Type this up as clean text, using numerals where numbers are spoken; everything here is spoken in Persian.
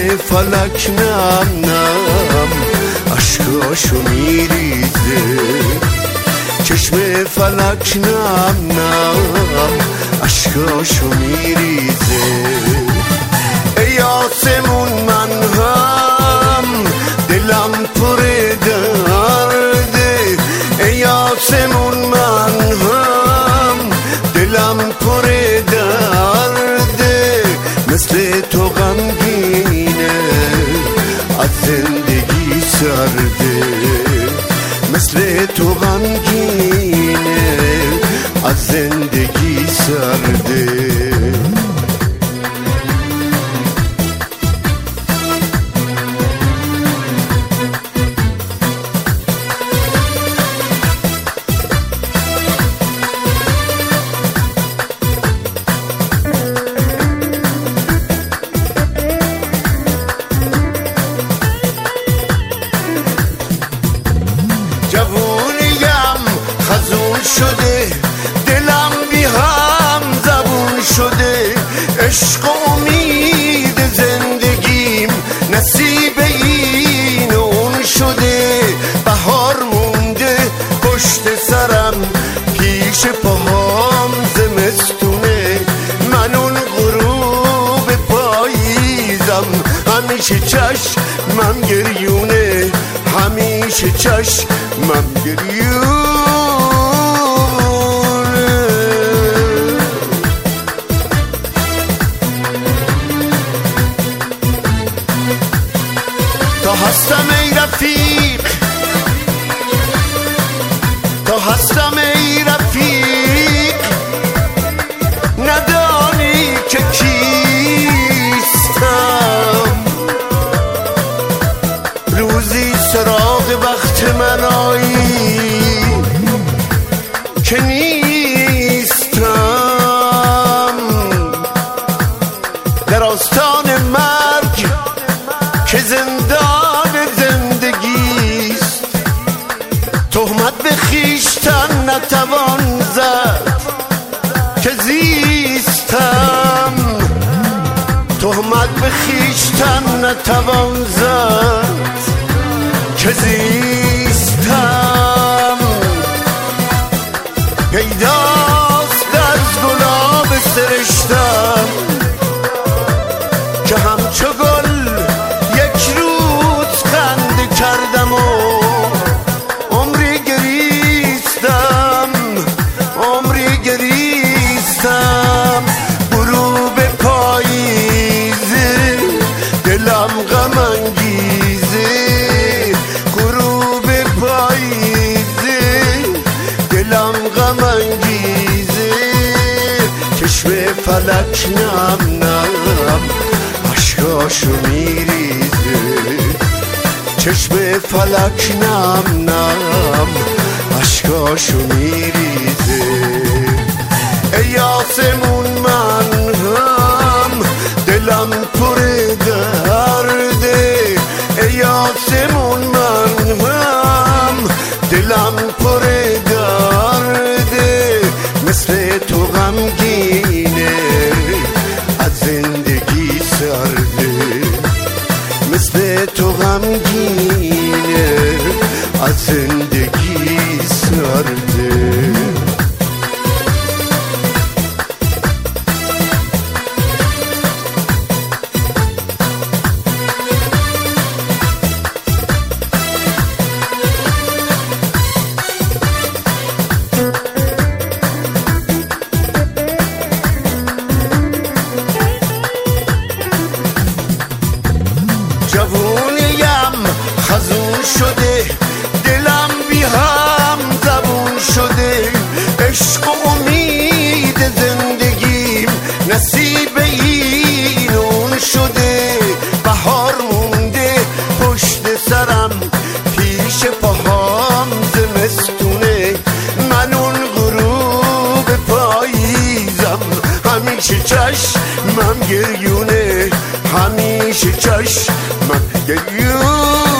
فلک نم نم عشقاشو میریزه، چشم فلک نم نم عشقاشو میریزه. ای آسمون من هم دلم پر درده، ای آسمون من هم دلم پر درده، مثل تو غمگینه از زندگی سرده، مثل تو غمگینه از زندگی سرده. جوونیم خزون شده، دلم بی هم زبون شده، عشق و امید زندگیم نصیب این و اون شده. بهار مونده پشت سرم، پیش پاهام زمستونه، من اون غروب پاییزم، همیشه چشمم گریونه، همیشه چشمم گریونه. تا هستم ای رفیق، تا هستم ای رفیق، ندانی که کیستم. روزی سراغ وقت من آیی که نیستم، در آستان مرگ که زندان زندگیست، تهمت به خویشتن نتوان زد که زیستم، تهمت به خویشتن نتوان زد که زیستم. پیداست از گلاب سرشتم که همچو گل یک روز خنده کردم و عمری گریستم، عمری گریستم. غروب پاییزه دلم غم انگیزه، غروب پاییزه دلم غم انگیزه، چشم فلک نم نم عشقاشو میریزه، چشم فلک نم نم عشقاشو میریزه. ای آسمون من هم دلم پر درده، ای آسمون من هم دلم پر درده، مثل تو غمگینه از زندگی سرده، مثل تو غمگینه از زندگی سرده. جوونیم خزون شده، دلم بی هم زبون شده، عشق و امید زندگیم نصیب این اون شده. بهار مونده پشت سرم، پیش پاهام زمستونه، من اون غروب پاییزم، همیشه چشمم گریونه، همیشه چشمم گریونه.